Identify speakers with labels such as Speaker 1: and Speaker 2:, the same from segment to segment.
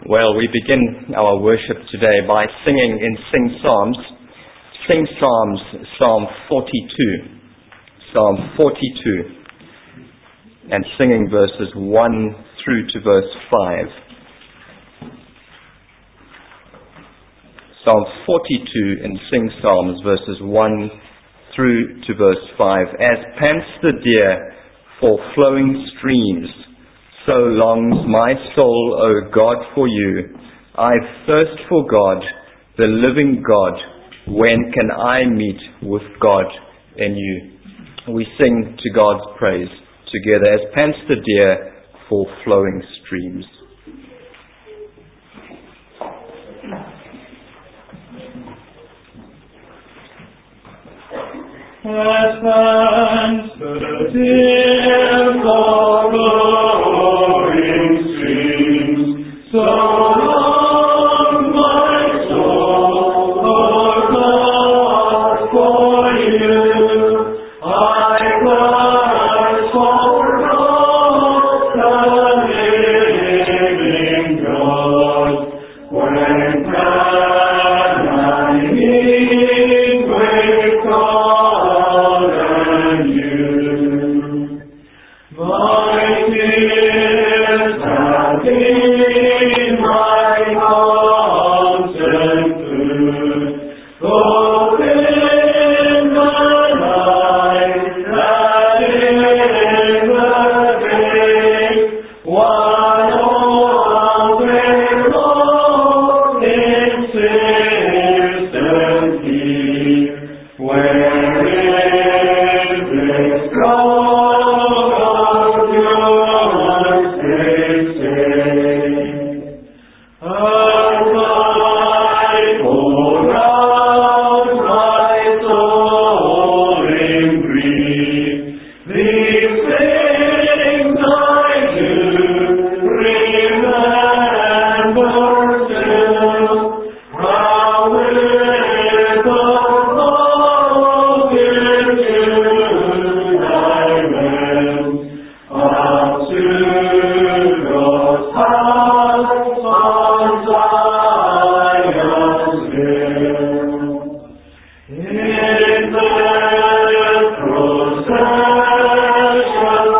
Speaker 1: Well, we begin our worship today by singing in Sing Psalms. Sing Psalms, Psalm 42. Psalm 42. And singing verses 1 through to verse 5. Psalm 42 in Sing Psalms, verses 1 through to verse 5. As pants the deer for flowing streams, so longs my soul, O God, for you. I thirst for God, the living God. When can I meet with God in you? We sing to God's praise together as pants the deer for flowing streams.
Speaker 2: As pants the deer for flowing streams, so long my soul, O God, for you. I thirst for God, the living God. When can I meet with God and you? My tears have been my constant food, both in my life and in the day, while always long insistently, where is this God of yours, they say? As I pour out my soul in grief, these things I do remember still. How with the multitude I went up to God's house on Zion's hill. In the procession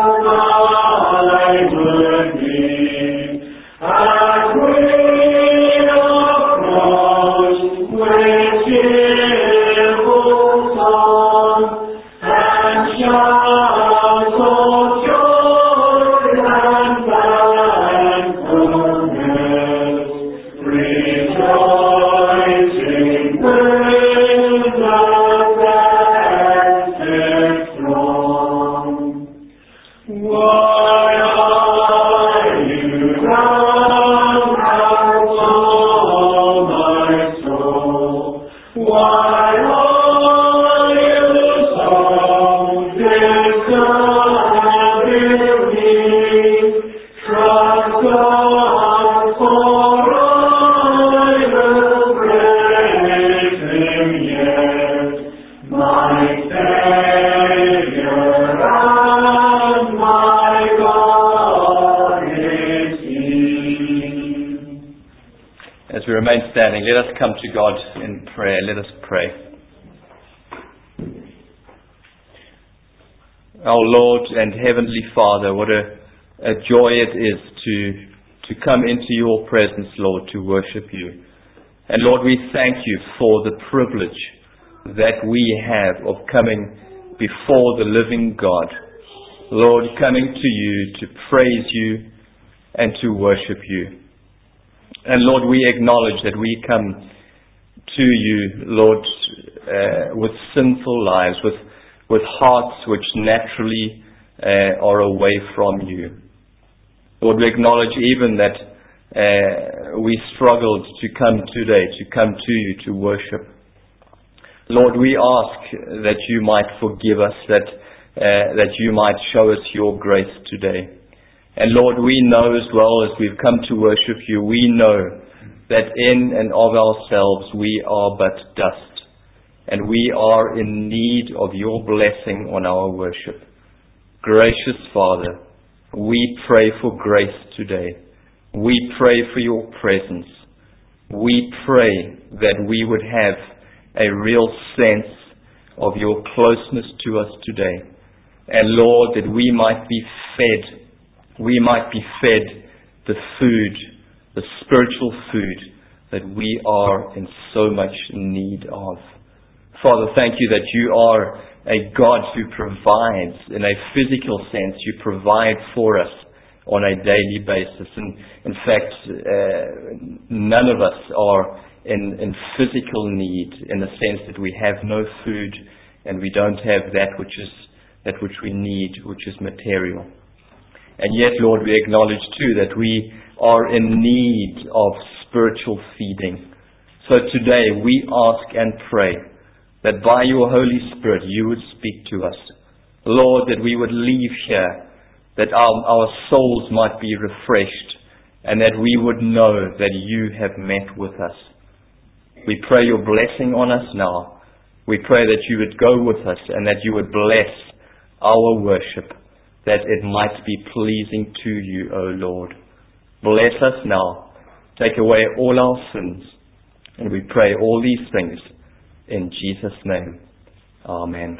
Speaker 2: I would be, as we approach with cheerful song and shouts of joy and thankfulness, rejoicing with the blessed throng. Why are you downcast, O my soul? Why are you so disturbed me? Trust God, for I will praise Him yet, my Savior and my God is He.
Speaker 1: As we remain standing, let us come to God in prayer. Let us pray. Our Lord and Heavenly Father, what a joy it is to come into your presence, Lord, to worship you. And Lord, we thank you for the privilege that we have of coming before the living God. Lord, coming to you to praise you and to worship you. And Lord, we acknowledge that we come to you, Lord, with sinful lives, with hearts which naturally are away from you. Lord, we acknowledge even that we struggled to come today, to come to you to worship. Lord, we ask that you might forgive us, that you might show us your grace today. And Lord, we know as well as we've come to worship you, we know that in and of ourselves we are but dust. And we are in need of your blessing on our worship. Gracious Father, we pray for grace today. We pray for your presence. We pray that we would have a real sense of your closeness to us today. And Lord, that we might be fed the food, the spiritual food that we are in so much need of. Father, thank you that you are a God who provides in a physical sense. You provide for us on a daily basis. And in fact, none of us are in physical need in the sense that we have no food and we don't have that which we need, which is material. And yet, Lord, we acknowledge too that we are in need of spiritual feeding. So today we ask and pray that by your Holy Spirit you would speak to us. Lord, that we would leave here, that our souls might be refreshed, and that we would know that you have met with us. We pray your blessing on us now. We pray that you would go with us and that you would bless our worship, that it might be pleasing to you, O Lord. Bless us now. Take away all our sins. And we pray all these things in Jesus' name. Amen.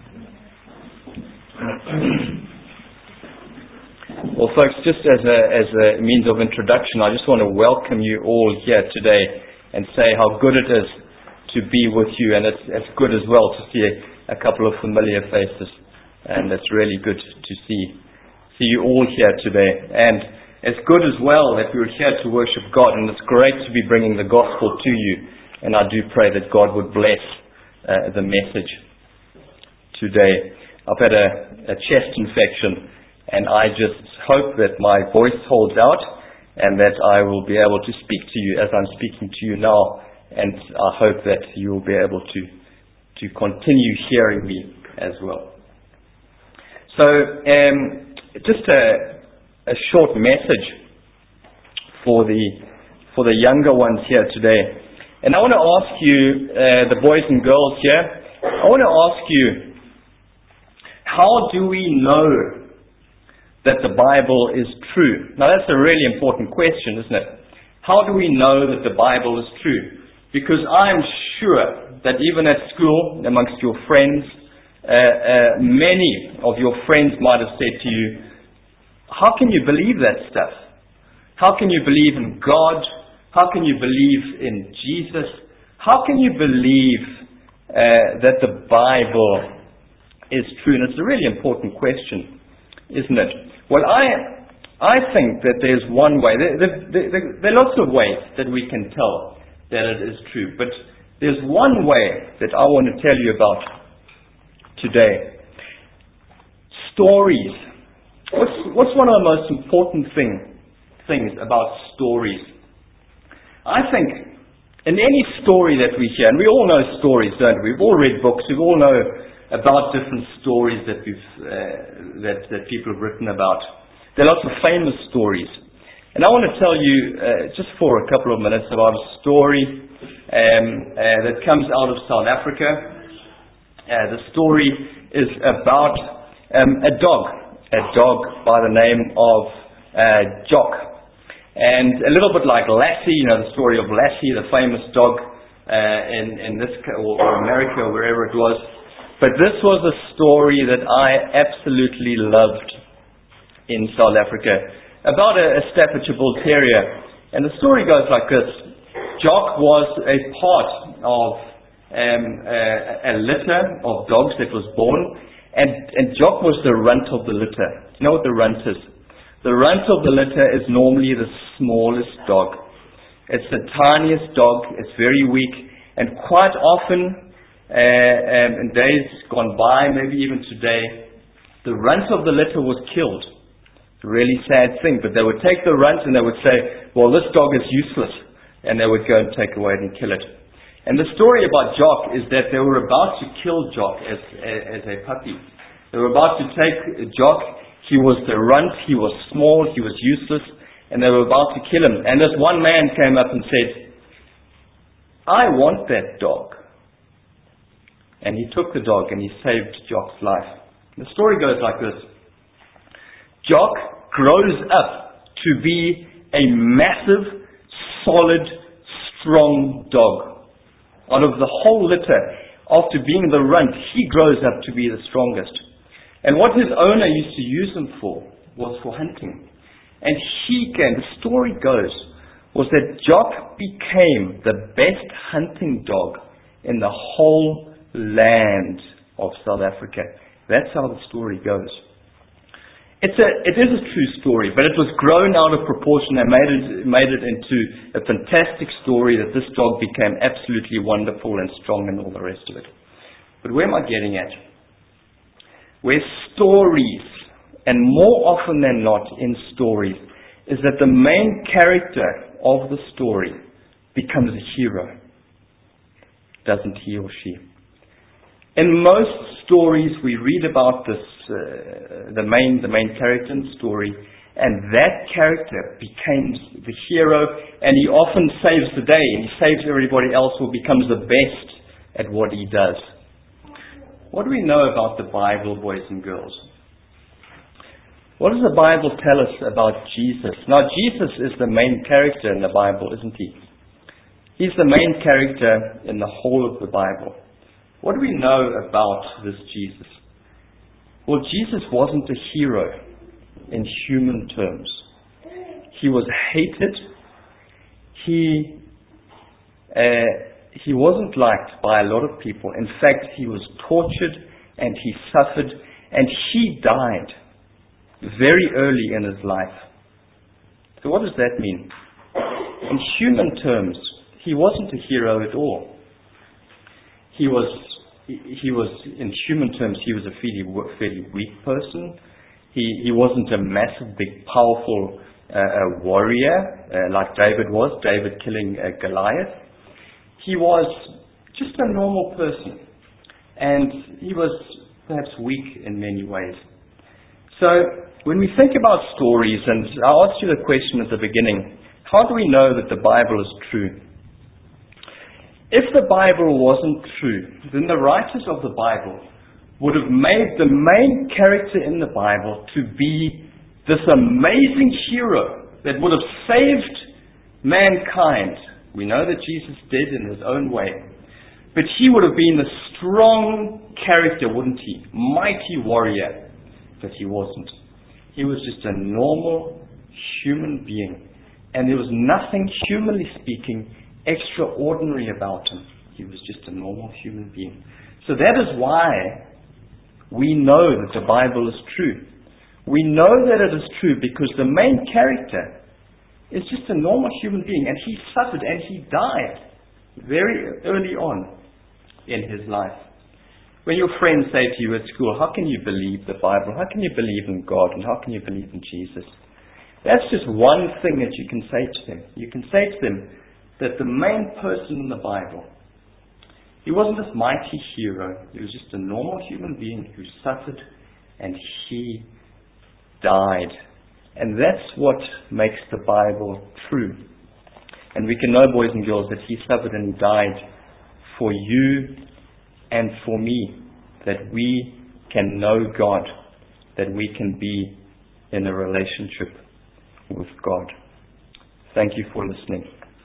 Speaker 1: Well, folks, just as a means of introduction, I just want to welcome you all here today and say how good it is to be with you. And it's good as well to see a couple of familiar faces. And it's really good to see you all here today. And it's good as well that we're here to worship God, and it's great to be bringing the gospel to you. And I do pray that God would bless the message today. I've had a chest infection, and I just hope that my voice holds out and that I will be able to speak to you as I'm speaking to you now. And I hope that you will be able to continue hearing me as well. So, just a short message for the younger ones here today. And I want to ask you, the boys and girls here, I want to ask you, how do we know that the Bible is true? Now that's a really important question, isn't it? How do we know that the Bible is true? Because I'm sure that even at school, amongst your friends, many of your friends might have said to you, how can you believe that stuff? How can you believe in God? How can you believe in Jesus? How can you believe that the Bible is true? And it's a really important question, isn't it? Well, I think that there's one way. There are lots of ways that we can tell that it is true. But there's one way that I want to tell you about today. Stories. What's one of the most important things about stories? I think in any story that we hear, and we all know stories, don't we? We've all read books. We all know about different stories that that people have written about. There are lots of famous stories. And I want to tell you just for a couple of minutes about a story that comes out of South Africa. The story is about a dog by the name of Jock. And a little bit like Lassie, the story of Lassie, the famous dog in this, or America, or wherever it was. But this was a story that I absolutely loved in South Africa, about a Staffordshire Bull Terrier. And the story goes like this. Jock was a part of a litter of dogs that was born, and Jock was the runt of the litter. You know what the runt is? The runt of the litter is normally the smallest dog. It's the tiniest dog. It's very weak, and quite often, in days gone by, maybe even today, the runt of the litter was killed. It's a really sad thing, but they would take the runt and they would say, well, this dog is useless, and they would go and take away and kill it. And the story about Jock is that they were about to kill Jock as a puppy. They were about to take Jock. He was the runt, he was small, he was useless, and they were about to kill him. And this one man came up and said, I want that dog. And he took the dog and he saved Jock's life. The story goes like this. Jock grows up to be a massive, solid, strong dog. Out of the whole litter, after being the runt, he grows up to be the strongest. And what his owner used to use him for was for hunting. And the story goes, was that Jock became the best hunting dog in the whole land of South Africa. That's how the story goes. It is a true story, but it was grown out of proportion and made it into a fantastic story that this dog became absolutely wonderful and strong and all the rest of it. But where am I getting at? Where stories, and more often than not in stories, is that the main character of the story becomes a hero. Doesn't he or she? In most stories we read about this, the main character in the story, and that character becomes the hero, and he often saves the day, and he saves everybody else or becomes the best at what he does. What do we know about the Bible, boys and girls? What does the Bible tell us about Jesus? Now, Jesus is the main character in the Bible, isn't he? He's the main character in the whole of the Bible. What do we know about this Jesus? Well, Jesus wasn't a hero in human terms. He was hated. He wasn't liked by a lot of people. In fact, he was tortured and he suffered and he died very early in his life. So what does that mean? In human terms, he wasn't a hero at all. He was, in human terms, he was a fairly weak person. He wasn't a massive, big, powerful warrior like David was, David killing Goliath. He was just a normal person. And he was perhaps weak in many ways. So, when we think about stories, and I asked you the question at the beginning, how do we know that the Bible is true? If the Bible wasn't true, then the writers of the Bible would have made the main character in the Bible to be this amazing hero that would have saved mankind. We know that Jesus did in his own way. But he would have been a strong character, wouldn't he? Mighty warrior. But he wasn't. He was just a normal human being. And there was nothing, humanly speaking, extraordinary about him. He was just a normal human being. So that is why we know that the Bible is true. We know that it is true because the main character is just a normal human being, and he suffered and he died very early on in his life. When your friends say to you at school, how can you believe the Bible? How can you believe in God? And how can you believe in Jesus? That's just one thing that you can say to them. You can say to them that the main person in the Bible, he wasn't this mighty hero. He was just a normal human being who suffered and he died. And that's what makes the Bible true. And we can know, boys and girls, that he suffered and he died for you and for me, that we can know God, that we can be in a relationship with God. Thank you for listening.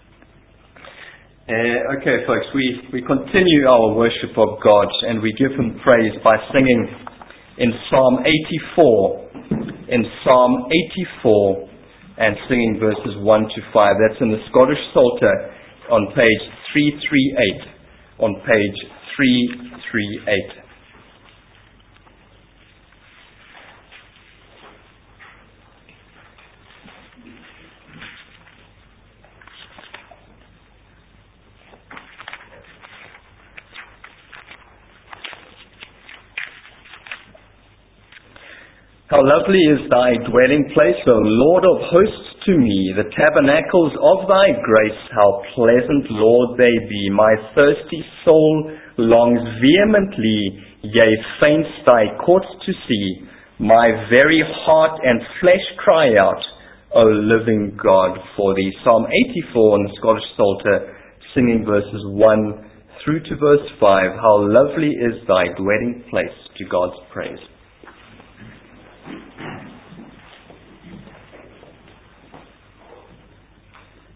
Speaker 1: Okay, folks, we continue our worship of God and we give him praise by singing in Psalm 84. In Psalm 84 and singing verses 1 to 5. That's in the Scottish Psalter on page 338. On page 338. How lovely is thy dwelling place, O Lord of hosts, to me, the tabernacles of thy grace. How pleasant, Lord, they be. My thirsty soul longs vehemently, yea, faints thy courts to see. My very heart and flesh cry out, O living God, for thee. Psalm 84 in the Scottish Psalter, singing verses 1 through to verse 5. How lovely is thy dwelling place, to God's praise.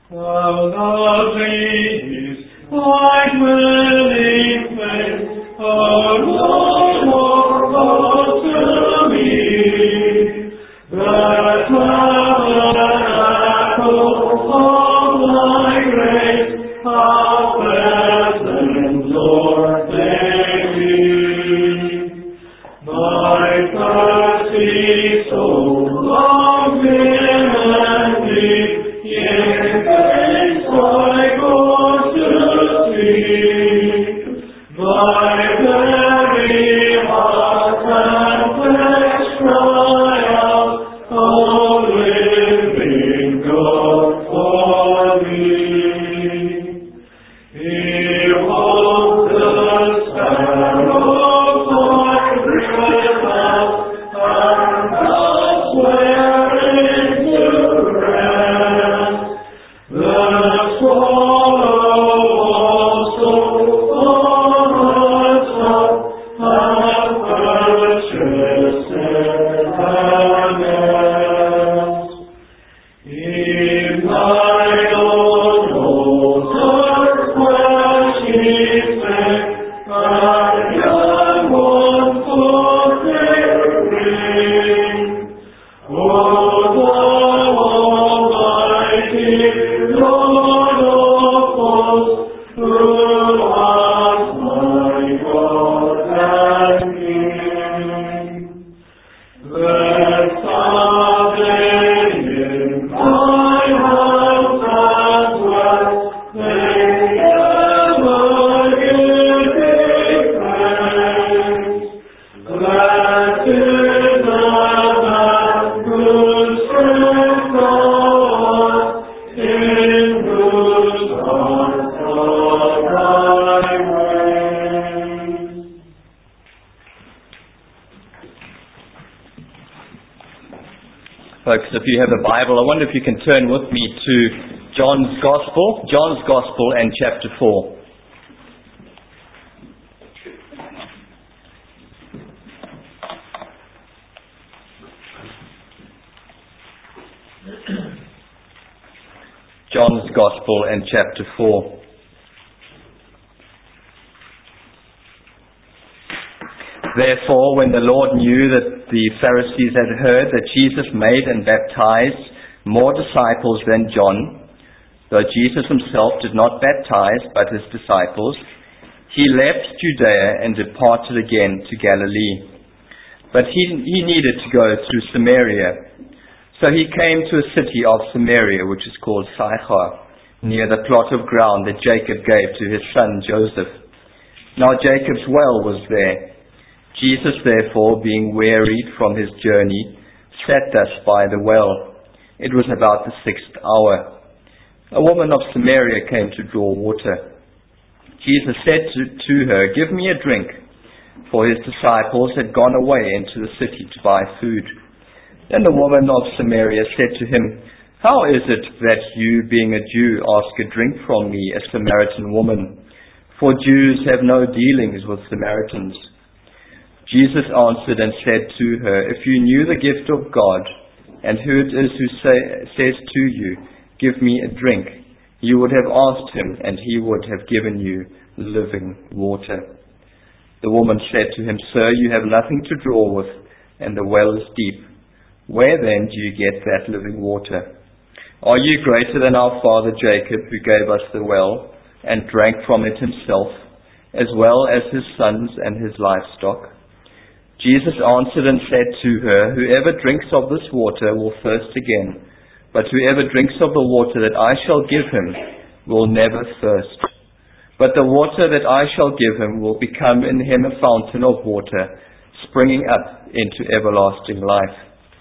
Speaker 2: While the breeze, like willing faith, are no more close to me. The tabernacle of thy grace, how pleasant, Lord, may be. My thirsty soul longs in and deep, yet thanks I go to sleep. My very heart and flesh cry out, O living God, for me. Behold the sparrows like rivers, and elsewhere into rest. The swallow also flies up, and purchased heaven. In thine own altar where she spake, and young ones for their ring. O thou Almighty Lord of hosts, who art my God and King. Let someday in my house as well, they ever give thee praise. Blessed is the man whose strength thou art, in whose heart are thy ways.
Speaker 1: Folks, if you have a Bible, I wonder if you can turn with me to John's Gospel and chapter 4. John's Gospel and chapter 4. Therefore, when the Lord knew that the Pharisees had heard that Jesus made and baptized more disciples than John, though Jesus himself did not baptize but his disciples, he left Judea and departed again to Galilee. But he needed to go through Samaria. So he came to a city of Samaria, which is called Sychar, near the plot of ground that Jacob gave to his son Joseph. Now Jacob's well was there. Jesus, therefore, being wearied from his journey, sat thus by the well. It was about the 6th hour. A woman of Samaria came to draw water. Jesus said to her, "Give me a drink," for his disciples had gone away into the city to buy food. Then the woman of Samaria said to him, "How is it that you, being a Jew, ask a drink from me, a Samaritan woman? For Jews have no dealings with Samaritans." Jesus answered and said to her, "If you knew the gift of God, and who it is who says to you, 'Give me a drink,' you would have asked him, and he would have given you living water." The woman said to him, "Sir, you have nothing to draw with, and the well is deep. Where then do you get that living water? Are you greater than our father Jacob, who gave us the well, and drank from it himself, as well as his sons and his livestock?" Jesus answered and said to her, "Whoever drinks of this water will thirst again, but whoever drinks of the water that I shall give him will never thirst. But the water that I shall give him will become in him a fountain of water, springing up into everlasting life."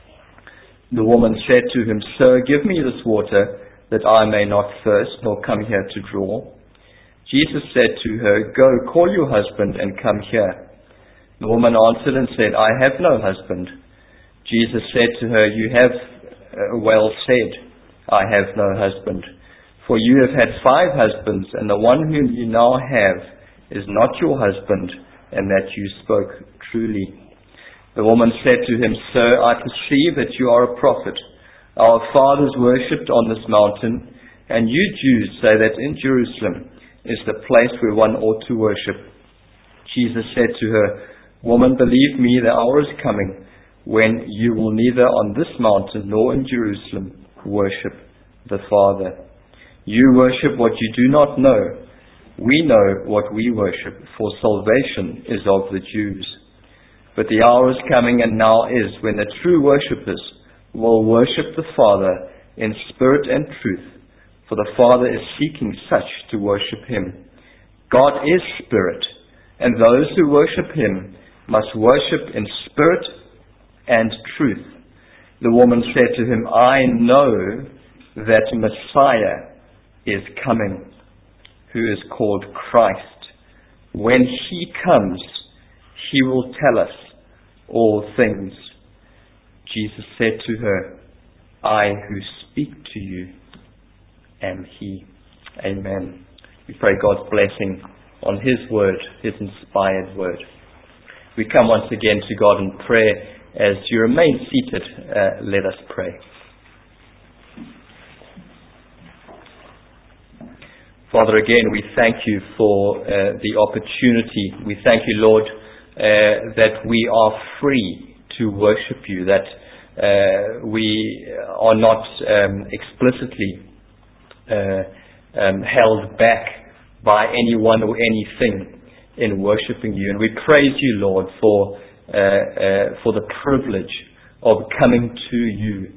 Speaker 1: The woman said to him, "Sir, give me this water, that I may not thirst, nor come here to draw." Jesus said to her, "Go, call your husband and come here." The woman answered and said, "I have no husband." Jesus said to her, "You have well said, 'I have no husband.' For you have had 5 husbands, and the one whom you now have is not your husband, and that you spoke truly." The woman said to him, "Sir, I perceive that you are a prophet. Our fathers worshipped on this mountain, and you Jews say that in Jerusalem is the place where one ought to worship." Jesus said to her, "Woman, believe me, the hour is coming when you will neither on this mountain nor in Jerusalem worship the Father. You worship what you do not know. We know what we worship, for salvation is of the Jews. But the hour is coming, and now is, when the true worshippers will worship the Father in spirit and truth, for the Father is seeking such to worship Him. God is spirit, and those who worship Him must worship in spirit and truth." The woman said to him, "I know that Messiah is coming, who is called Christ. When He comes, He will tell us all things." Jesus said to her, "I who speak to you am He." Amen. We pray God's blessing on His word, His inspired word. We come once again to God in prayer. As you remain seated, let us pray. Father, again, we thank you for the opportunity. We thank you, Lord, that we are free to worship you, that we are not explicitly held back by anyone or anything in worshiping you. And we praise you, Lord, for the privilege of coming to you,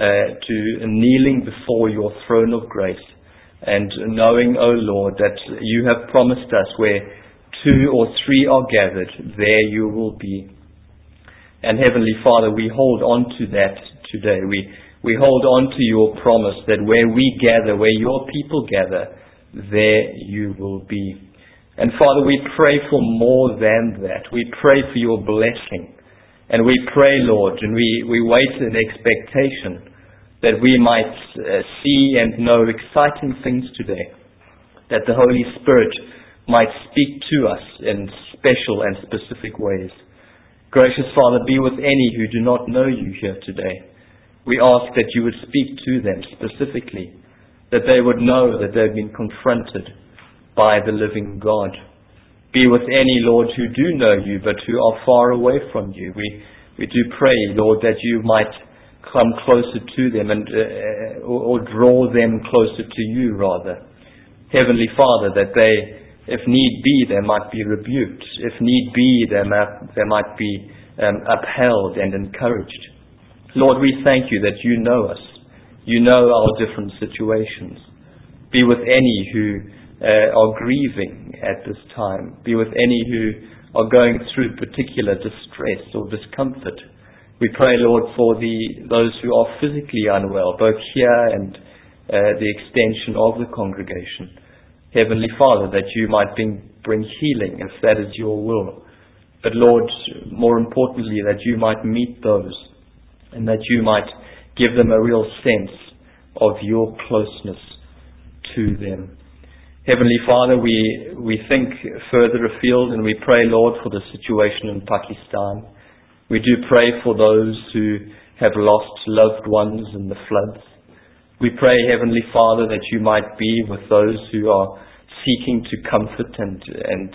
Speaker 1: to kneeling before your throne of grace, and knowing, O Lord, that you have promised us where 2 or 3 are gathered, there you will be. And Heavenly Father, we hold on to that today. We hold on to your promise that where we gather, where your people gather, there you will be. And Father, we pray for more than that. We pray for your blessing. And we pray, Lord, and we wait in expectation that we might see and know exciting things today, that the Holy Spirit might speak to us in special and specific ways. Gracious Father, be with any who do not know you here today. We ask that you would speak to them specifically, that they would know that they've been confronted by the living God. Be with any, Lord, who do know you but who are far away from you. We do pray, Lord, that you might come closer to them and or draw them closer to you, rather. Heavenly Father, that they, if need be, they might be rebuked. If need be, they might be upheld and encouraged. Lord, we thank you that you know us. You know our different situations. Be with any who are grieving at this time. Be with any who are going through particular distress or discomfort. We pray, Lord, for those who are physically unwell, both here and the extension of the congregation. Heavenly Father, that you might bring healing, if that is your will. But Lord, more importantly, that you might meet those, and that you might give them a real sense of your closeness to them. Heavenly Father, we think further afield, and we pray, Lord, for the situation in Pakistan. We do pray for those who have lost loved ones in the floods. We pray, Heavenly Father, that you might be with those who are seeking to comfort and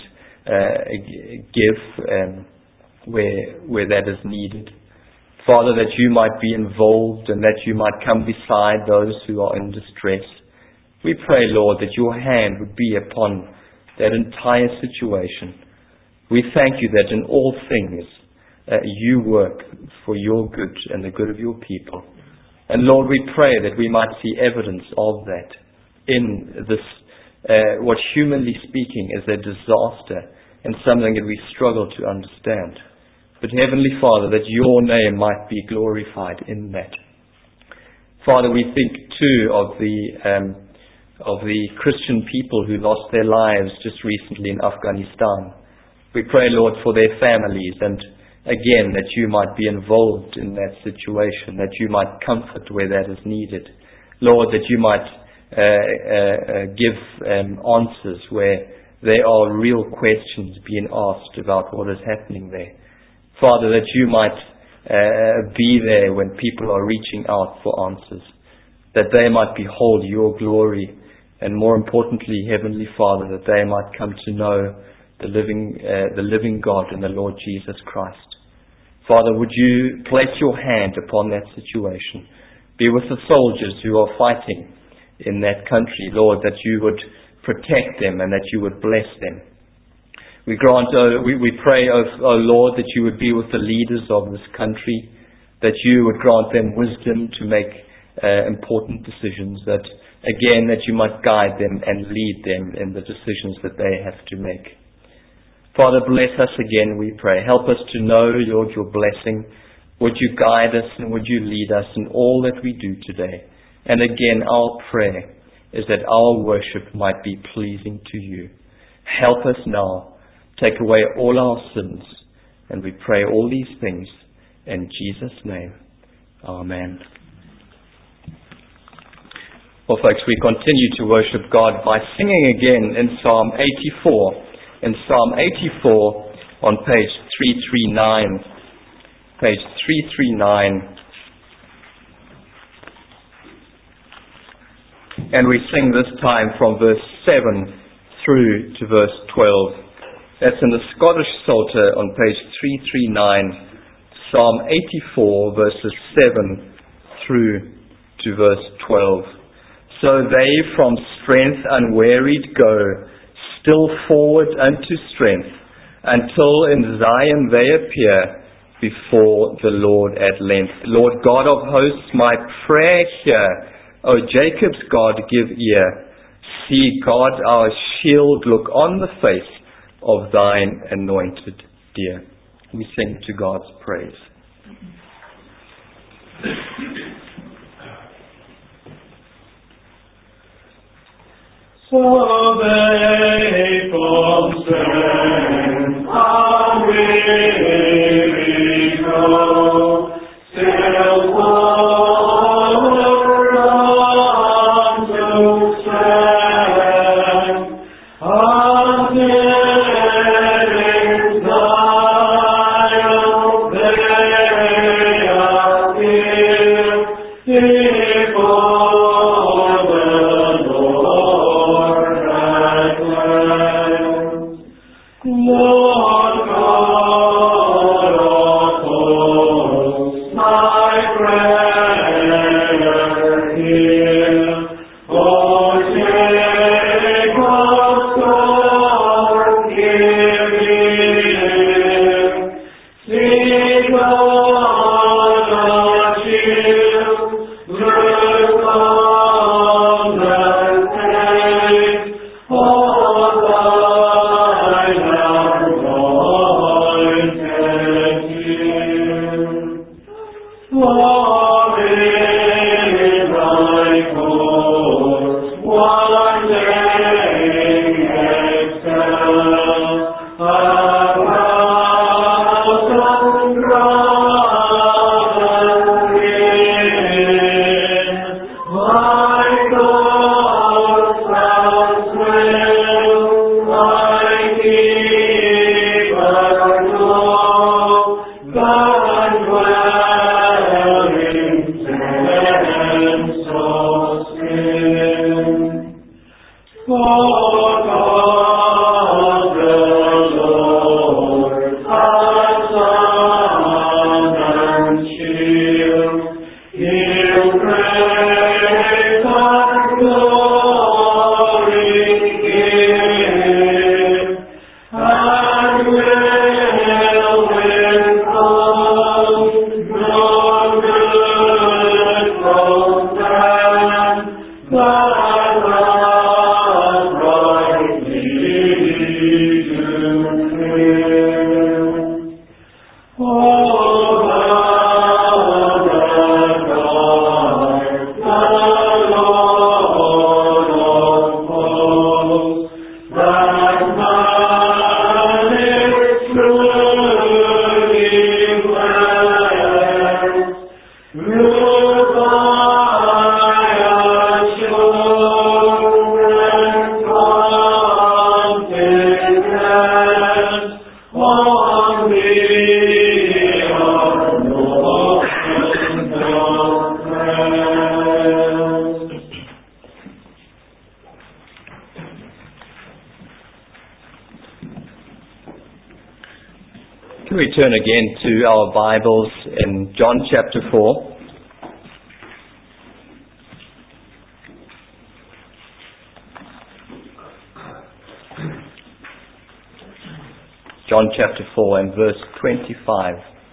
Speaker 1: give where that is needed. Father, that you might be involved and that you might come beside those who are in distress. We pray, Lord, that your hand would be upon that entire situation. We thank you that in all things you work for your good and the good of your people. And Lord, we pray that we might see evidence of that in this, what humanly speaking is a disaster and something that we struggle to understand. But Heavenly Father, that your name might be glorified in that. Father, we think too of the Christian people who lost their lives just recently in Afghanistan. We pray, Lord, for their families, and again, that you might be involved in that situation, that you might comfort where that is needed. Lord, that you might give answers where there are real questions being asked about what is happening there. Father, that you might be there when people are reaching out for answers. that they might behold your glory, and more importantly, Heavenly Father, that they might come to know the living God and the Lord Jesus Christ. Father, would you place your hand upon that situation? Be with the soldiers who are fighting in that country, Lord, that you would protect them and that you would bless them. We pray, O Lord, that you would be with the leaders of this country, that you would grant them wisdom to make important decisions, that again, that you might guide them and lead them in the decisions that they have to make. Father, bless us again, we pray. Help us to know, Lord, your blessing. Would you guide us and would you lead us in all that we do today? And again, our prayer is that our worship might be pleasing to you. Help us now. Take away all our sins. And we pray all these things in Jesus' name. Amen. Well, folks, we continue to worship God by singing again in Psalm 84. In Psalm 84 on page 339. Page 339. And we sing this time from verse 7 through to verse 12. That's in the Scottish Psalter on page 339, Psalm 84, verses 7 through to verse 12. So they from strength unwearied go, still forward unto strength, until in Zion they appear before the Lord at length. Lord God of hosts, my prayer hear. O Jacob's God, give ear. See, God, our shield, look on the face of thine anointed dear. We sing to God's praise.
Speaker 2: So they from strength unweary go, still forward unto strength, until in Zion they appear before the Lord at length. Lord God of hosts, my prayer hear. O Jacob's God, give ear. See, God, our shield, look on the face of thine anointed dear. For in thy courts one day excel, a thousand brothers win. My thoughts shall swell, my keeper know, thy dwellings and sustain. For God the Lord, our sun and shield, He'll grace and glory give, and will withhold no good from them that love rightly
Speaker 1: Can we turn again to our Bibles in John chapter 4? John chapter 4 and verse 25.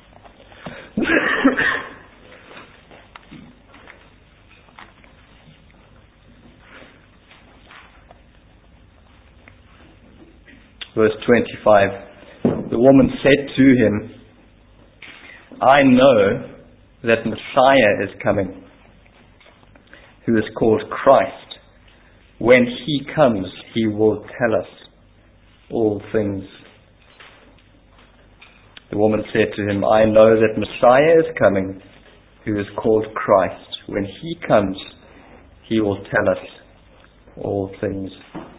Speaker 1: Verse 25. The woman said to him, I know that Messiah is coming, who is called Christ. When he comes, he will tell us all things. The woman said to him, I know that Messiah is coming, who is called Christ. When he comes, he will tell us all things.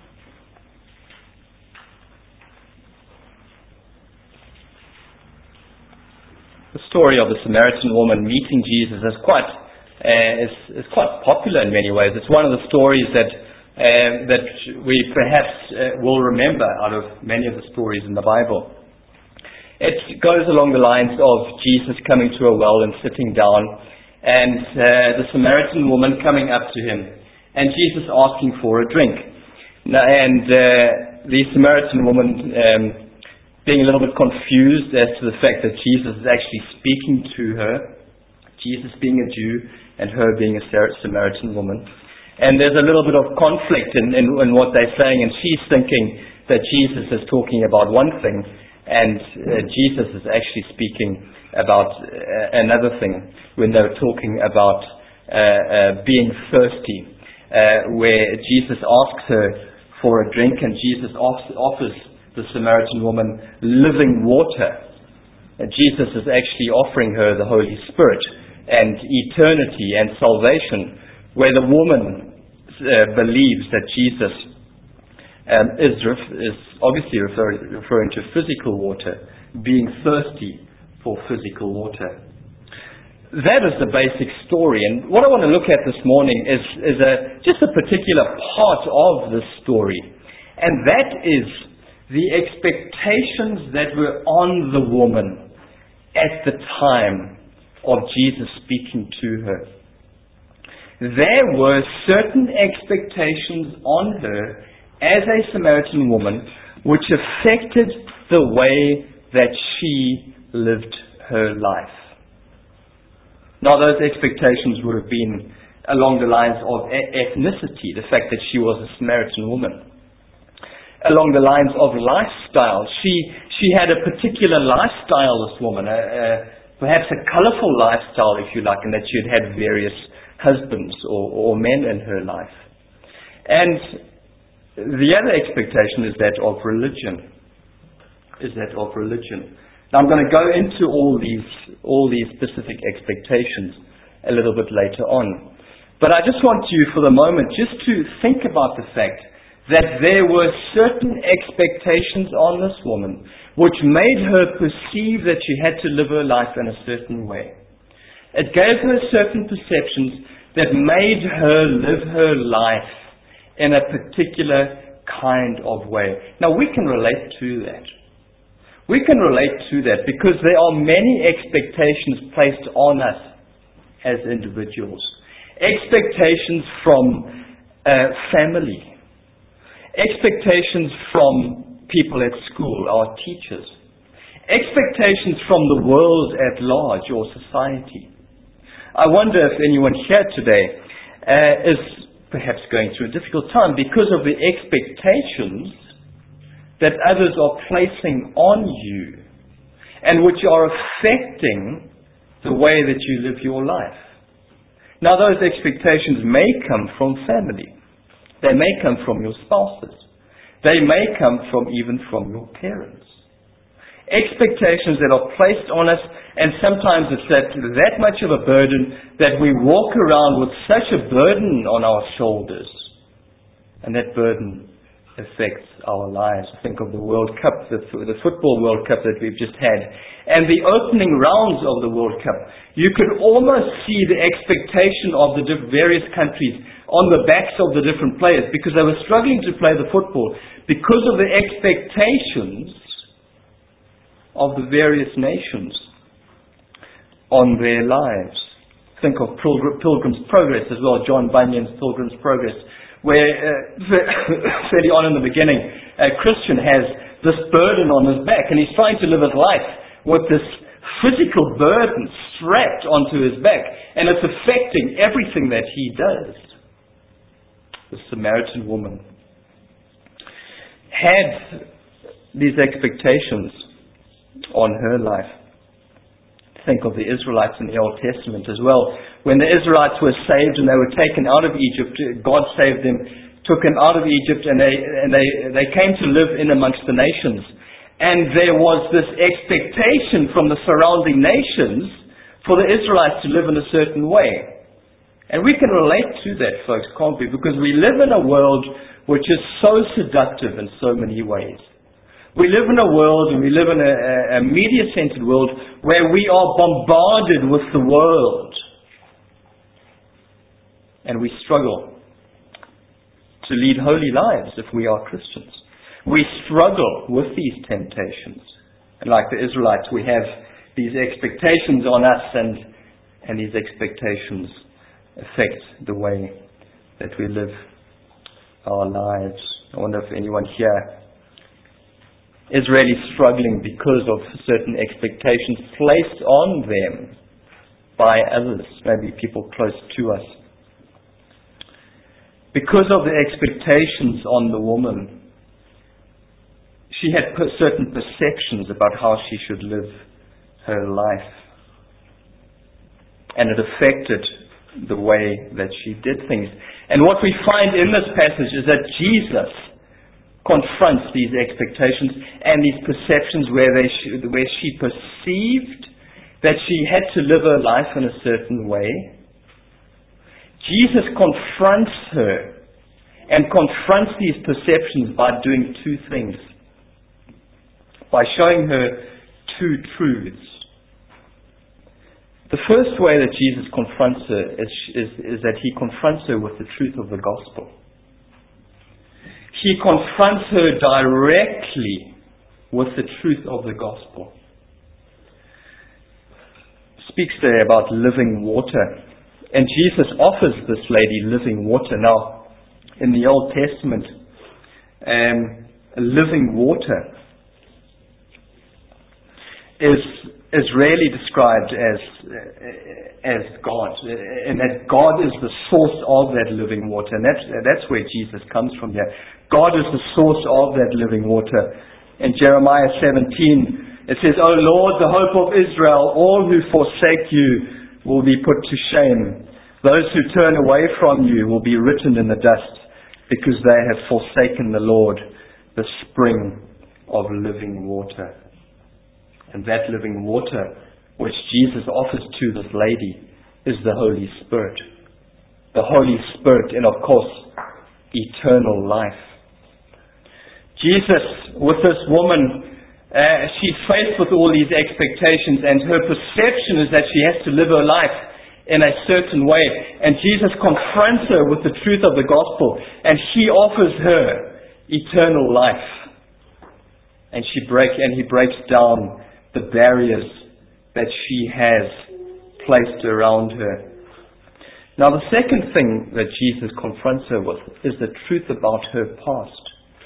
Speaker 1: The story of the Samaritan woman meeting Jesus is quite popular in many ways. It's one of the stories that we perhaps will remember out of many of the stories in the Bible. It goes along the lines of Jesus coming to a well and sitting down, and the Samaritan woman coming up to him, and Jesus asking for a drink. And the Samaritan woman being a little bit confused as to the fact that Jesus is actually speaking to her, Jesus being a Jew and her being a Samaritan woman. And there's a little bit of conflict in what they're saying, and she's thinking that Jesus is talking about one thing, and Jesus is actually speaking about another thing when they're talking about being thirsty, where Jesus asks her for a drink, and Jesus offers the Samaritan woman living water. And Jesus is actually offering her the Holy Spirit and eternity and salvation, where the woman believes that Jesus is obviously referring to physical water, being thirsty for physical water. That is the basic story, and what I want to look at this morning is just a particular part of the story, and that is the expectations that were on the woman at the time of Jesus speaking to her. There were certain expectations on her as a Samaritan woman which affected the way that she lived her life. Now, those expectations would have been along the lines of ethnicity, the fact that she was a Samaritan woman. Along the lines of lifestyle. She had a particular lifestyle, this woman, perhaps a colorful lifestyle, if you like, in that she had had various husbands or men in her life. And the other expectation is that of religion. Now I'm going to go into all these specific expectations a little bit later on. But I just want you, for the moment, just to think about the fact that there were certain expectations on this woman which made her perceive that she had to live her life in a certain way. It gave her certain perceptions that made her live her life in a particular kind of way. Now, we can relate to that. We can relate to that because there are many expectations placed on us as individuals. Expectations from family. Expectations from people at school, our teachers. Expectations from the world at large or society. I wonder if anyone here today is perhaps going through a difficult time because of the expectations that others are placing on you and which are affecting the way that you live your life. Now, those expectations may come from family. They may come from your spouses. They may come even from your parents. Expectations that are placed on us, and sometimes it's that much of a burden that we walk around with such a burden on our shoulders. And that burden affects our lives. Think of the World Cup, the football World Cup that we've just had. And the opening rounds of the World Cup. You could almost see the expectation of the various countries on the backs of the different players because they were struggling to play the football because of the expectations of the various nations on their lives. Think of Pilgrim's Progress as well, John Bunyan's Pilgrim's Progress, where fairly on in the beginning, a Christian has this burden on his back, and he's trying to live his life with this physical burden strapped onto his back, and it's affecting everything that he does. The Samaritan woman had these expectations on her life. Think of the Israelites in the Old Testament as well. When the Israelites were saved and they were taken out of Egypt, God saved them, took them out of Egypt, and they came to live in amongst the nations. And there was this expectation from the surrounding nations for the Israelites to live in a certain way. And we can relate to that, folks, can't we? Because we live in a world which is so seductive in so many ways. We live in a world, and we live in a media-centered world, where we are bombarded with the world. And we struggle to lead holy lives if we are Christians. We struggle with these temptations. And like the Israelites, we have these expectations on us, and these expectations affect the way that we live our lives. I wonder if anyone here is really struggling because of certain expectations placed on them by others, maybe people close to us. Because of the expectations on the woman, she had certain perceptions about how she should live her life. And it affected the way that she did things. And what we find in this passage is that Jesus confronts these expectations and these perceptions where she perceived that she had to live her life in a certain way. Jesus confronts her and confronts these perceptions by doing two things. By showing her two truths. The first way that Jesus confronts her is that he confronts her with the truth of the gospel. He confronts her directly with the truth of the gospel. Speaks there about living water. And Jesus offers this lady living water. Now, in the Old Testament, living water is rarely described as God, and that God is the source of that living water, and that's where Jesus comes from here. God is the source of that living water. In Jeremiah 17, it says, "O Lord, the hope of Israel, all who forsake you will be put to shame. Those who turn away from you will be written in the dust, because they have forsaken the Lord, the spring of living water." And that living water which Jesus offers to this lady is the Holy Spirit. The Holy Spirit, and of course, eternal life. Jesus, with this woman, she's faced with all these expectations, and her perception is that she has to live her life in a certain way. And Jesus confronts her with the truth of the gospel, and he offers her eternal life. And he breaks down the barriers that she has placed around her. Now, the second thing that Jesus confronts her with is the truth about her past.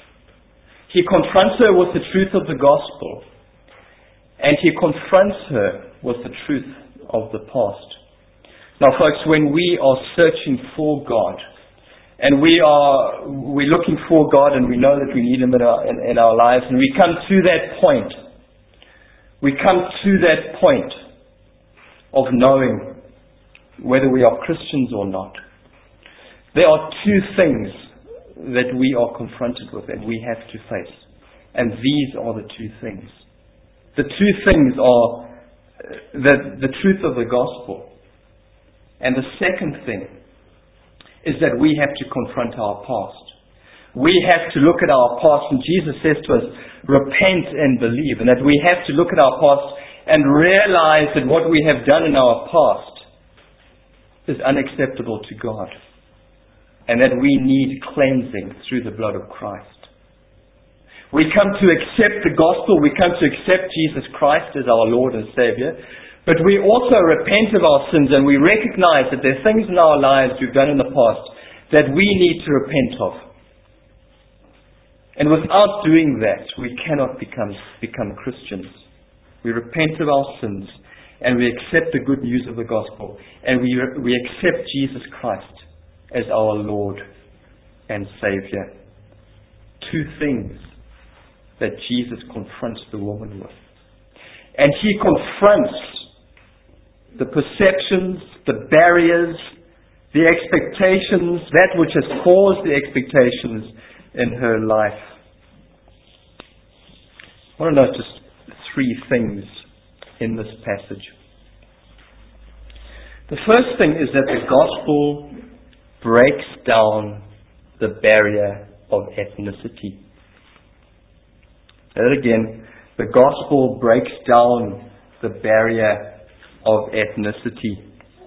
Speaker 1: He confronts her with the truth of the gospel, and he confronts her with the truth of the past. Now, folks, when we are searching for God, and we're looking for God, and we know that we need Him in our lives, and we come to that point. We come to that point of knowing whether we are Christians or not. There are two things that we are confronted with and we have to face. And these are the two things. The two things are the truth of the gospel. And the second thing is that we have to confront our past. We have to look at our past, and Jesus says to us, repent and believe. And that we have to look at our past and realize that what we have done in our past is unacceptable to God. And that we need cleansing through the blood of Christ. We come to accept the gospel. We come to accept Jesus Christ as our Lord and Savior. But we also repent of our sins, and we recognize that there are things in our lives we've done in the past that we need to repent of. And without doing that, we cannot become Christians. We repent of our sins, and we accept the good news of the gospel, and we accept Jesus Christ as our Lord and Savior. Two things that Jesus confronts the woman with. And he confronts the perceptions, the barriers, the expectations, that which has caused the expectations in her life. I want to notice three things in this passage. The first thing is that the gospel breaks down the barrier of ethnicity. And again, the gospel breaks down the barrier of ethnicity.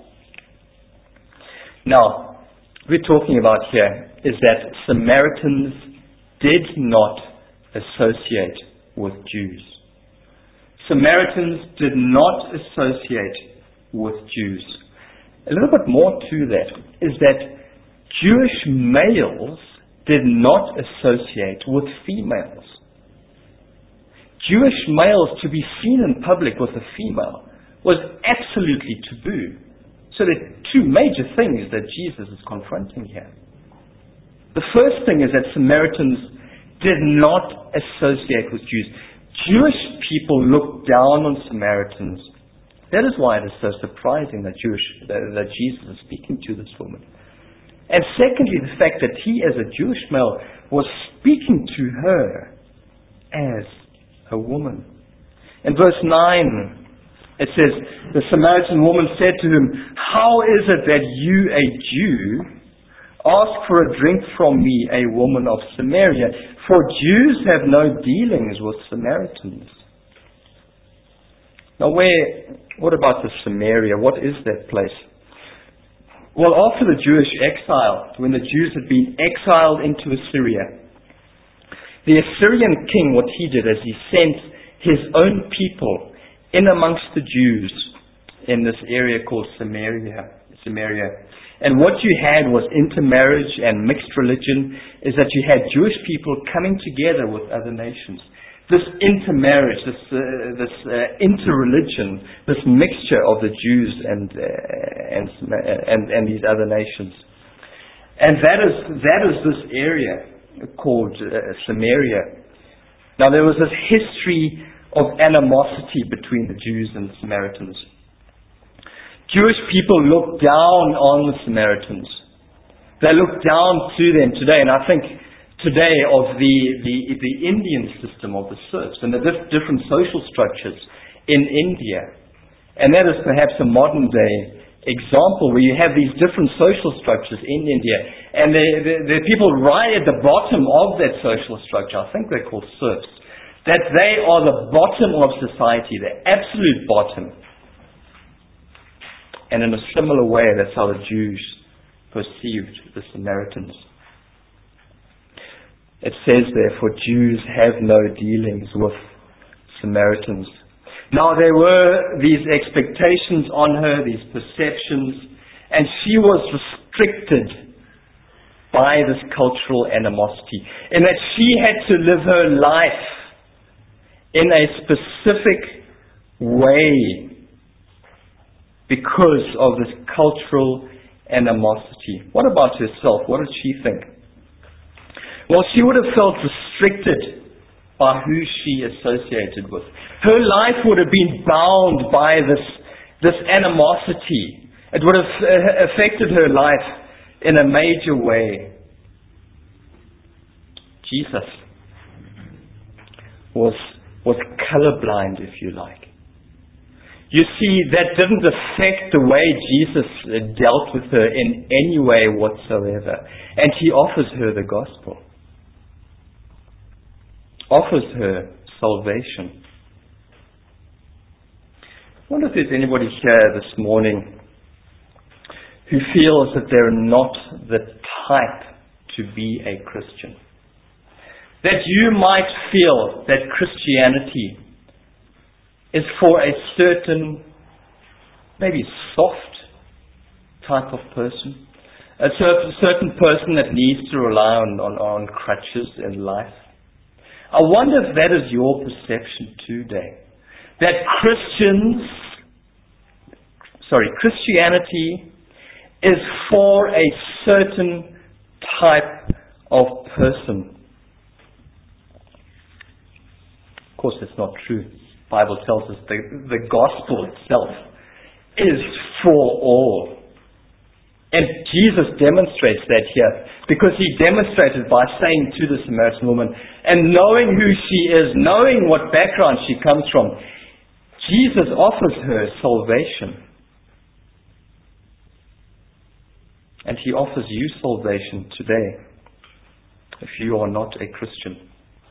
Speaker 1: Now, we're talking about here is that Samaritans did not associate with Jews. Samaritans did not associate with Jews. A little bit more to that is that Jewish males did not associate with females. Jewish males to be seen in public with a female was absolutely taboo. So there are two major things that Jesus is confronting here. The first thing is that Samaritans did not associate with Jews. Jewish people looked down on Samaritans. That is why it is so surprising that Jesus is speaking to this woman. And secondly, the fact that he, as a Jewish male, was speaking to her as a woman. In verse 9, it says, the Samaritan woman said to him, "How is it that you, a Jew, ask for a drink from me, a woman of Samaria? For Jews have no dealings with Samaritans." Now what about the Samaria? What is that place? Well, after the Jewish exile, when the Jews had been exiled into Assyria, the Assyrian king, what he did is he sent his own people in amongst the Jews in this area called Samaria. And what you had was intermarriage and mixed religion, is that you had Jewish people coming together with other nations. This intermarriage, this interreligion, this mixture of the Jews and these other nations. And that is this area called Samaria. Now there was this history of animosity between the Jews and the Samaritans. Jewish people look down on the Samaritans. They look down to them today, and I think today of the Indian system of the serfs and the different social structures in India. And that is perhaps a modern day example where you have these different social structures in India, and the people right at the bottom of that social structure, I think they're called serfs, that they are the bottom of society, the absolute bottom. And in a similar way, that's how the Jews perceived the Samaritans. It says there, for Jews have no dealings with Samaritans. Now there were these expectations on her, these perceptions, and she was restricted by this cultural animosity, in that she had to live her life in a specific way because of this cultural animosity. What about herself? What did she think? Well, she would have felt restricted by who she associated with. Her life would have been bound by this animosity. It would have affected her life in a major way. Jesus was colorblind, if you like. You see, that didn't affect the way Jesus dealt with her in any way whatsoever. And he offers her the gospel. Offers her salvation. I wonder if there's anybody here this morning who feels that they're not the type to be a Christian. that you might feel that Christianity is for a certain, maybe soft type of person, a certain person that needs to rely on crutches in life. I wonder if that is your perception today. That Christianity is for a certain type of person. Of course, it's not true. The Bible tells us the gospel itself is for all. And Jesus demonstrates that here, because He demonstrated by saying to the Samaritan woman, and knowing who she is, knowing what background she comes from, Jesus offers her salvation. And He offers you salvation today, if you are not a Christian.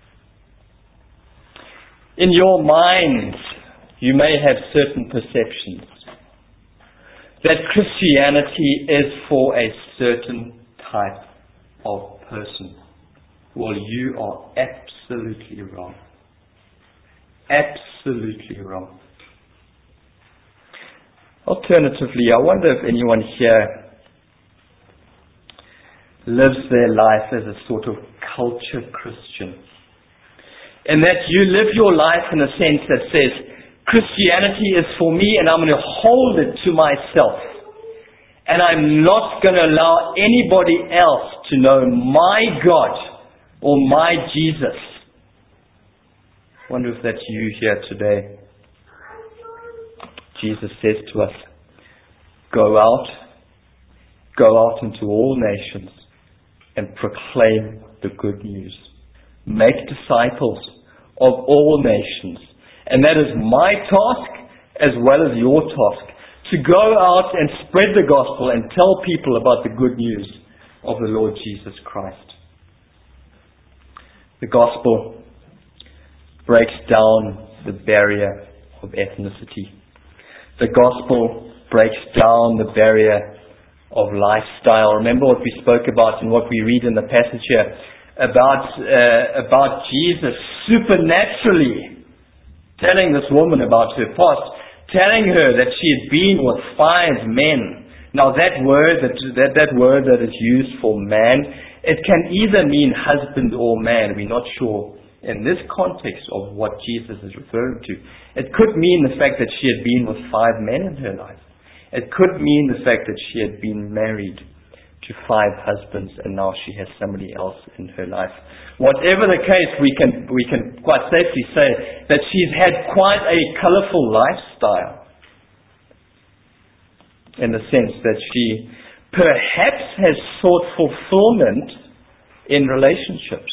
Speaker 1: In your mind, you may have certain perceptions that Christianity is for a certain type of person. Well, you are absolutely wrong. Absolutely wrong. Alternatively, I wonder if anyone here lives their life as a sort of culture Christian. And that you live your life in a sense that says, Christianity is for me and I'm going to hold it to myself. And I'm not going to allow anybody else to know my God or my Jesus. I wonder if that's you here today. Jesus says to us, go out into all nations and proclaim the good news. Make disciples of all nations. And that is my task as well as your task, to go out and spread the gospel and tell people about the good news of the Lord Jesus Christ. The gospel breaks down the barrier of ethnicity. The gospel breaks down the barrier of lifestyle. Remember what we spoke about and what we read in the passage here about Jesus supernaturally telling this woman about her past, telling her that she had been with 5 men. Now that word that is used for man, it can either mean husband or man. We're not sure in this context of what Jesus is referring to. It could mean the fact that she had been with 5 men in her life. It could mean the fact that she had been married to 5 husbands and now she has somebody else in her life. Whatever the case, we can quite safely say that she's had quite a colourful lifestyle, in the sense that she perhaps has sought fulfillment in relationships.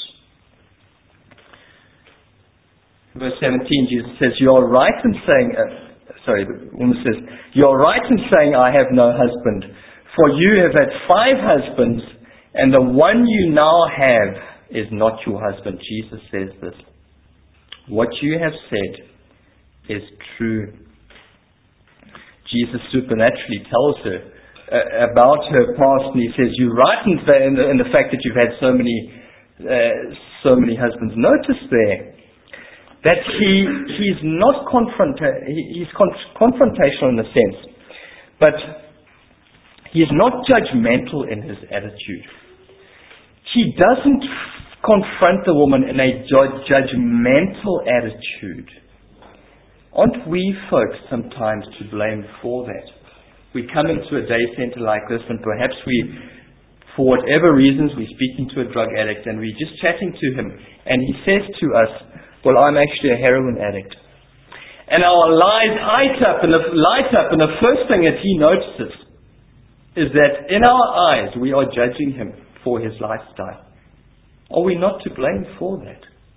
Speaker 1: Verse 17, Jesus says, you're right in saying, the woman says, you're right in saying I have no husband, for you have had 5 husbands, and the one you now have is not your husband. Jesus says this. What you have said is true. Jesus supernaturally tells her about her past, and He says, you're right in the fact that you've had so many husbands. Notice there that he's not he's confrontational in a sense, but he's not judgmental in his attitude. He doesn't confront the woman in a judgmental attitude. Aren't we folks sometimes to blame for that? We come into a day center like this and perhaps for whatever reasons, we're speaking to a drug addict and we're just chatting to him and he says to us, well, I'm actually a heroin addict. And our lives light up and the first thing that he notices is that in our eyes we are judging him for his lifestyle. Are we not to blame for that?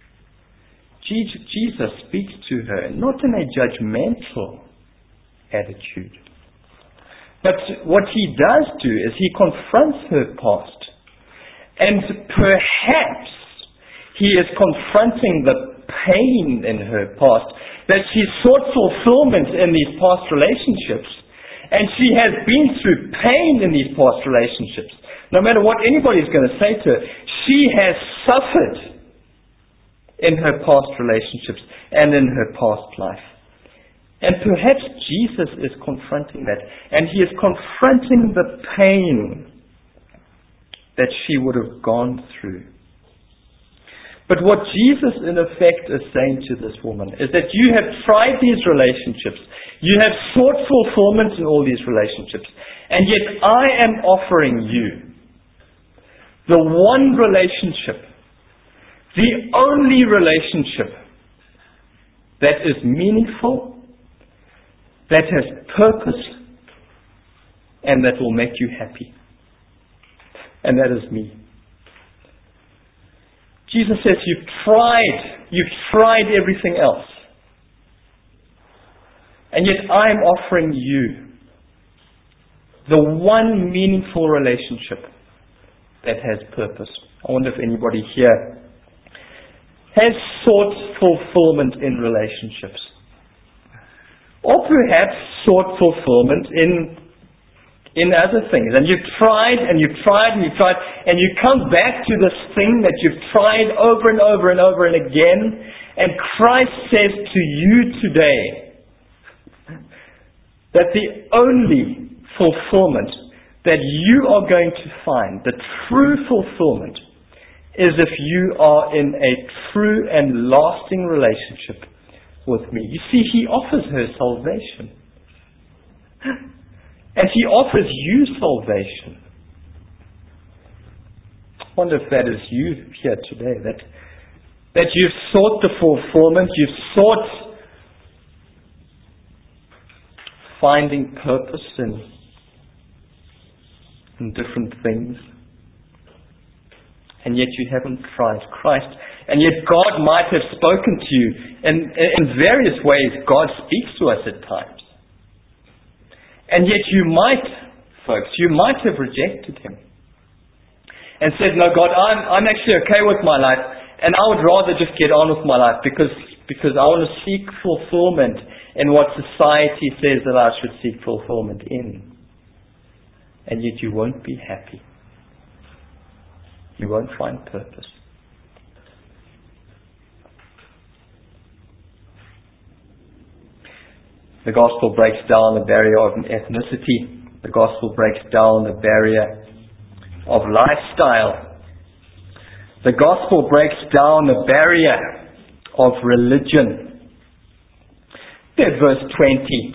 Speaker 1: Jesus speaks to her not in a judgmental attitude. But what He does do is He confronts her past. And perhaps He is confronting the pain in her past, that she sought fulfillment in these past relationships. And she has been through pain in these past relationships. No matter what anybody's going to say to her, she has suffered in her past relationships and in her past life. And perhaps Jesus is confronting that. And He is confronting the pain that she would have gone through. But what Jesus in effect is saying to this woman is that you have tried these relationships. You have sought fulfillment in all these relationships. And yet I am offering you the one relationship, the only relationship that is meaningful, that has purpose, and that will make you happy. And that is me. Jesus says, you've tried everything else. And yet I'm offering you the one meaningful relationship that has purpose. I wonder if anybody here has sought fulfillment in relationships. Or perhaps sought fulfillment in other things. And you've tried and you've tried and you've tried, and you come back to this thing that you've tried over and over and over and again, and Christ says to you today that the only fulfillment that you are going to find, the true fulfillment, is if you are in a true and lasting relationship with me. You see, He offers her salvation. And He offers you salvation. I wonder if that is you here today, that you've sought the fulfillment, you've sought finding purpose in different things, and yet you haven't tried Christ. And yet God might have spoken to you in various ways. God speaks to us at times. And yet you might have rejected Him and said, no, God, I'm actually okay with my life, and I would rather just get on with my life because I want to seek fulfillment in what society says that I should seek fulfillment in. And yet you won't be happy. You won't find purpose. The gospel breaks down the barrier of ethnicity. The gospel breaks down the barrier of lifestyle. The gospel breaks down the barrier of religion. Look at verse 20.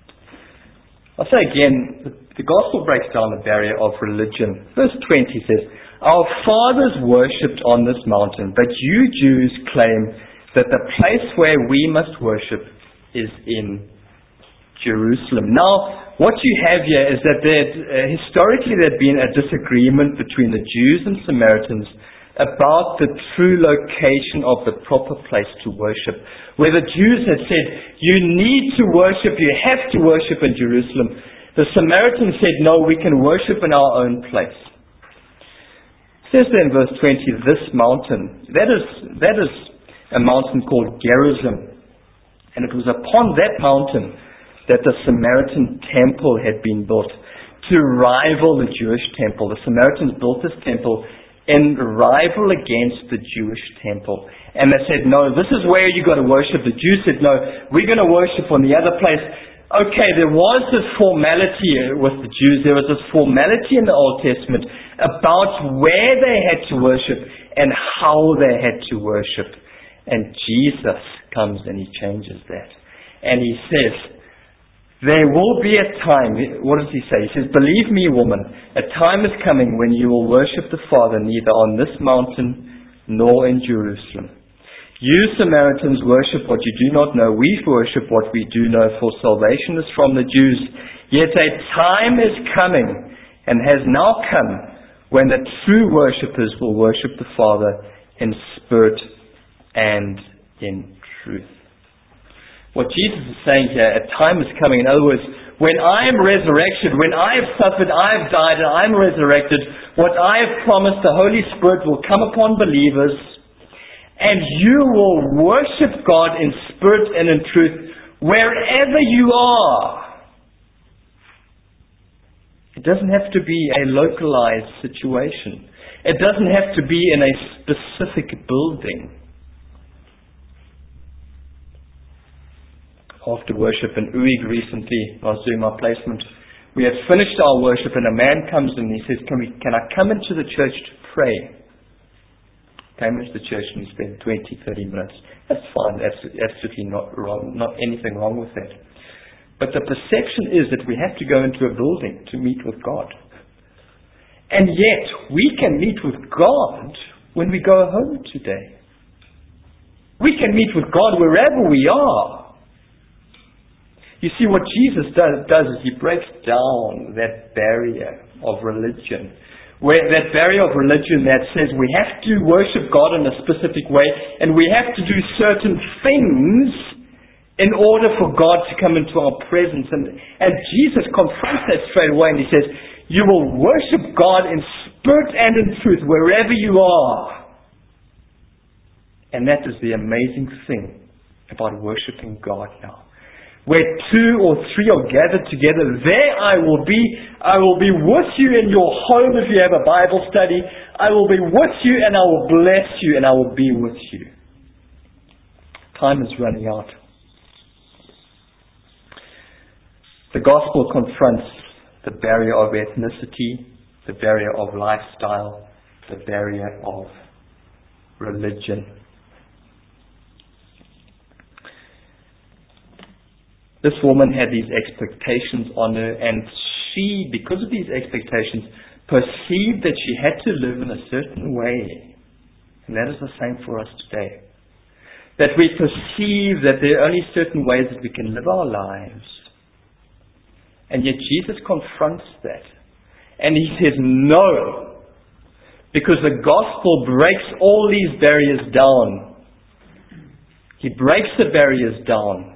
Speaker 1: I'll say again, the gospel breaks down the barrier of religion. Verse 20 says, our fathers worshipped on this mountain, but you Jews claim that the place where we must worship is in Jerusalem. Now, what you have here is that historically there had been a disagreement between the Jews and Samaritans about the true location of the proper place to worship. Where the Jews had said, you need to worship, you have to worship in Jerusalem. The Samaritans said, no, we can worship in our own place. It says there in verse 20, this mountain, that is a mountain called Gerizim. And it was upon that mountain that the Samaritan temple had been built to rival the Jewish temple. The Samaritans built this temple in rival against the Jewish temple. And they said, no, this is where you got to worship. The Jews said, no, we're going to worship on the other place. Okay, there was this formality with the Jews. There was this formality in the Old Testament about where they had to worship and how they had to worship. And Jesus comes and He changes that. And He says, there will be a time, what does He say? He says, believe me, woman, a time is coming when you will worship the Father neither on this mountain nor in Jerusalem. You Samaritans worship what you do not know. We worship what we do know, for salvation is from the Jews. Yet a time is coming, and has now come, when the true worshippers will worship the Father in spirit and in truth. What Jesus is saying here, a time is coming. In other words, when I am resurrected, when I have suffered, I have died, and I am resurrected, what I have promised, the Holy Spirit will come upon believers, and you will worship God in spirit and in truth wherever you are. It doesn't have to be a localized situation. It doesn't have to be in a specific building. After worship in Uig recently, I was doing my placement. We had finished our worship and a man comes and he says, can I come into the church to pray? Came into the church and he spent 20, 30 minutes. That's fine. That's absolutely not wrong. Not anything wrong with that. But the perception is that we have to go into a building to meet with God. And yet, we can meet with God when we go home today. We can meet with God wherever we are. You see, what Jesus does is He breaks down that barrier of religion. Where that barrier of religion that says we have to worship God in a specific way and we have to do certain things in order for God to come into our presence. And Jesus confronts that straight away and He says, you will worship God in spirit and in truth wherever you are. And that is the amazing thing about worshiping God now. Where 2 or 3 are gathered together, there I will be. I will be with you in your home if you have a Bible study. I will be with you and I will bless you and I will be with you. Time is running out. The gospel confronts the barrier of ethnicity, the barrier of lifestyle, the barrier of religion. This woman had these expectations on her, and she, because of these expectations, perceived that she had to live in a certain way. And that is the same for us today. That we perceive that there are only certain ways that we can live our lives. And yet Jesus confronts that. And He says, no. Because the gospel breaks all these barriers down. He breaks the barriers down.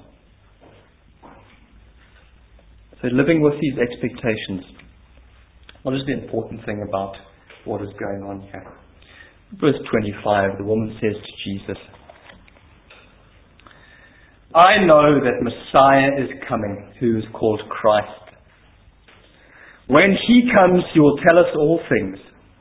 Speaker 1: So living with these expectations, what is the important thing about what is going on here? Verse 25, the woman says to Jesus, I know that Messiah is coming, who is called Christ. When He comes, He will tell us all things.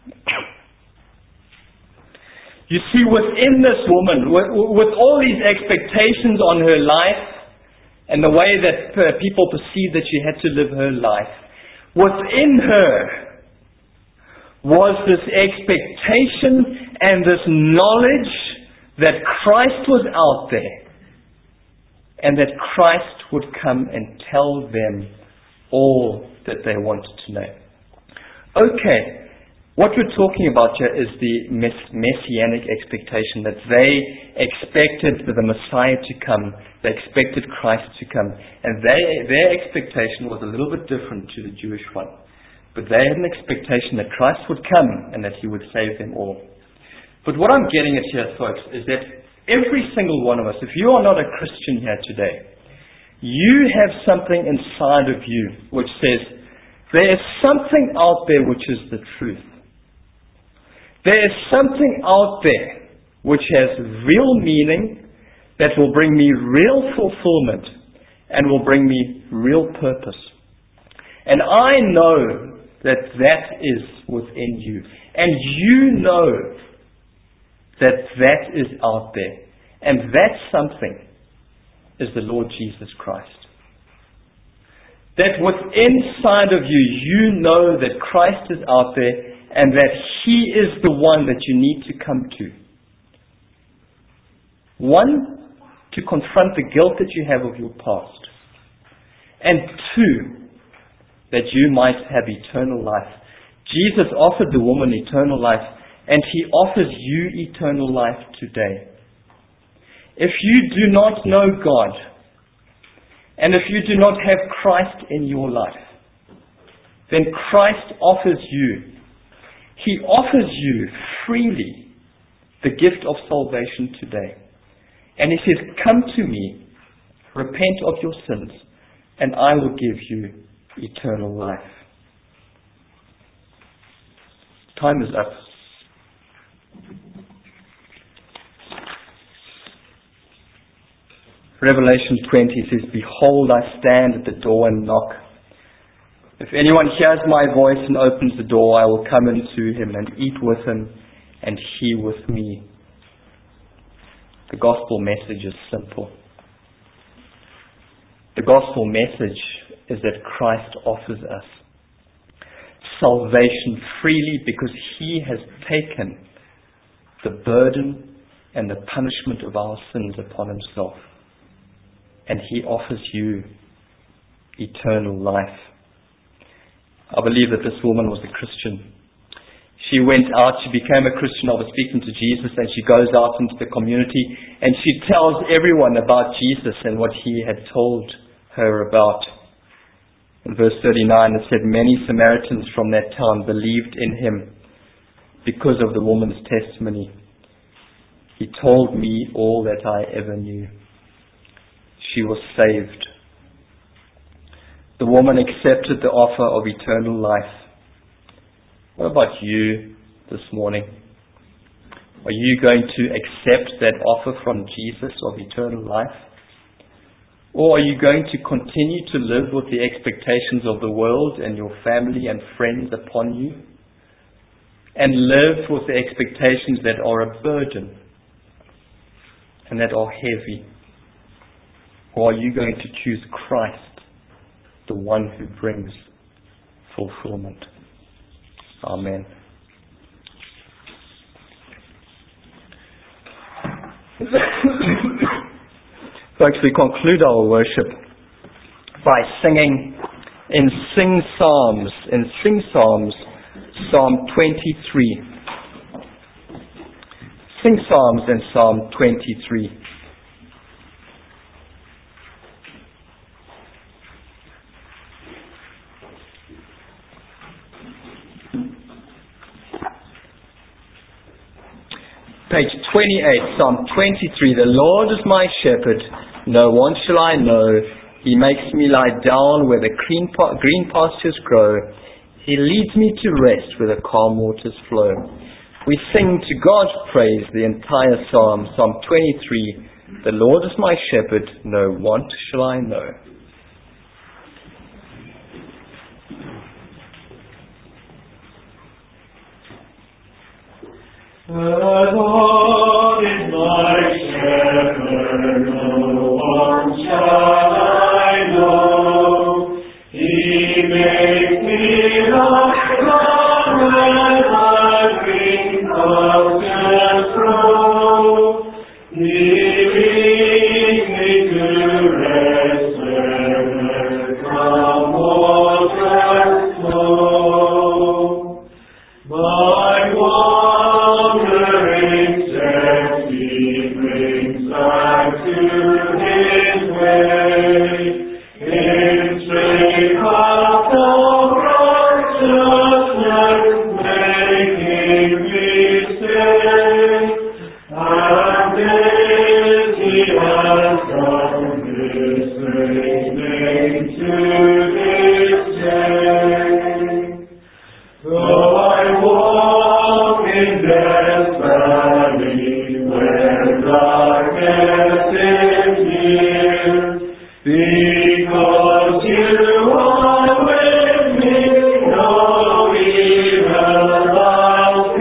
Speaker 1: You see, within this woman, with all these expectations on her life, and the way that people perceived that she had to live her life, within her was this expectation and this knowledge that Christ was out there and that Christ would come and tell them all that they wanted to know. Okay, what we're talking about here is the messianic expectation that they expected the Messiah to come. They expected Christ to come. And their expectation was a little bit different to the Jewish one. But they had an expectation that Christ would come and that He would save them all. But what I'm getting at here, folks, is that every single one of us, if you are not a Christian here today, you have something inside of you which says, there is something out there which is the truth. There is something out there which has real meaning, that will bring me real fulfillment and will bring me real purpose. And I know that that is within you. And you know that that is out there. And that something is the Lord Jesus Christ. That within inside of you, you know that Christ is out there and that He is the one that you need to come to. 1, to confront the guilt that you have of your past. And 2, that you might have eternal life. Jesus offered the woman eternal life, and He offers you eternal life today. If you do not know God, and if you do not have Christ in your life, then Christ offers you. He offers you freely the gift of salvation today. And He says, come to me, repent of your sins, and I will give you eternal life. Time is up. Revelation 20 says, behold, I stand at the door and knock. If anyone hears my voice and opens the door, I will come into him and eat with him, and he with me. The gospel message is simple. The gospel message is that Christ offers us salvation freely because He has taken the burden and the punishment of our sins upon Himself. And He offers you eternal life. I believe that this woman was a Christian. She went out, she became a Christian. I was speaking to Jesus, and she goes out into the community and she tells everyone about Jesus and what He had told her about. In verse 39 it said, many Samaritans from that town believed in Him because of the woman's testimony. He told me all that I ever knew. She was saved. The woman accepted the offer of eternal life. What about you this morning? Are you going to accept that offer from Jesus of eternal life? Or are you going to continue to live with the expectations of the world and your family and friends upon you? And live with the expectations that are a burden and that are heavy? Or are you going to choose Christ, the one who brings fulfillment? Amen. Folks, we conclude our worship by singing in Sing Psalms, Psalm 23. Sing Psalms in Psalm 23. Page 28, Psalm 23. The Lord is my shepherd, no want shall I know. He makes me lie down where the green pastures grow. He leads me to rest where the calm waters flow. We sing to God's praise the entire psalm, Psalm 23. The Lord is my shepherd, no want shall I know.
Speaker 2: The Lord is my shepherd, no want shall I know. He makes me lie down where the green pastures grow. He leads me to rest where the calm waters flow. My wandering steps He brings back to His way. In straight paths of righteousness, making me stay. And this He has done, this name to this day. Though I walk in death's valley, where darkness is near, because You are with me, no evil I'll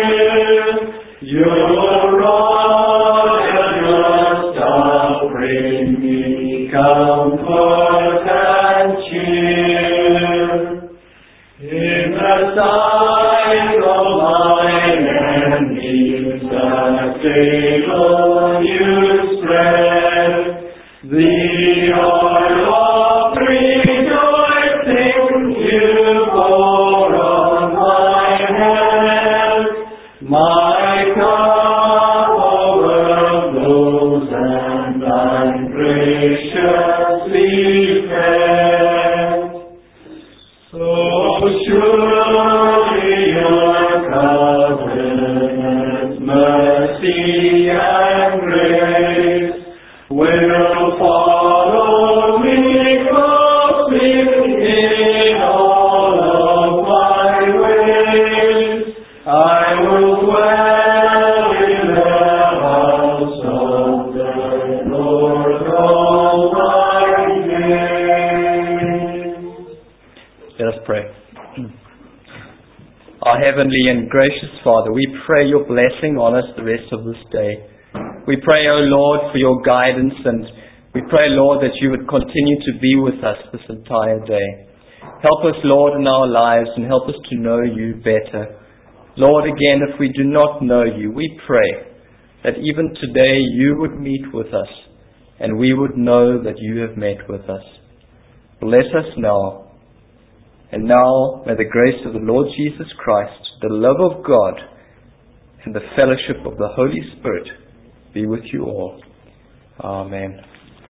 Speaker 2: fear. Your rod and Your staff bring me comfort and cheer. In the sight of mine enemies, a table You spread. The oil of rejoicing You pour on my head. My cup overflows, and I'm graciously fed. So surely Your covenant, mercy and grace will follow me closely in all of my ways. I will dwell in the house of the Lord all my days.
Speaker 1: Let us pray. Our heavenly and gracious Father, we pray Your blessing on us the rest of this day. We pray, O Lord, for Your guidance and We pray, Lord, that you would continue to be with us this entire day. Help us, Lord, in our lives and help us to know you better. Lord, again, if we do not know you, we pray that even today you would meet with us and we would know that you have met with us. Bless us now. And now, may the grace of the Lord Jesus Christ, the love of God, and the fellowship of the Holy Spirit be with you all. Amen.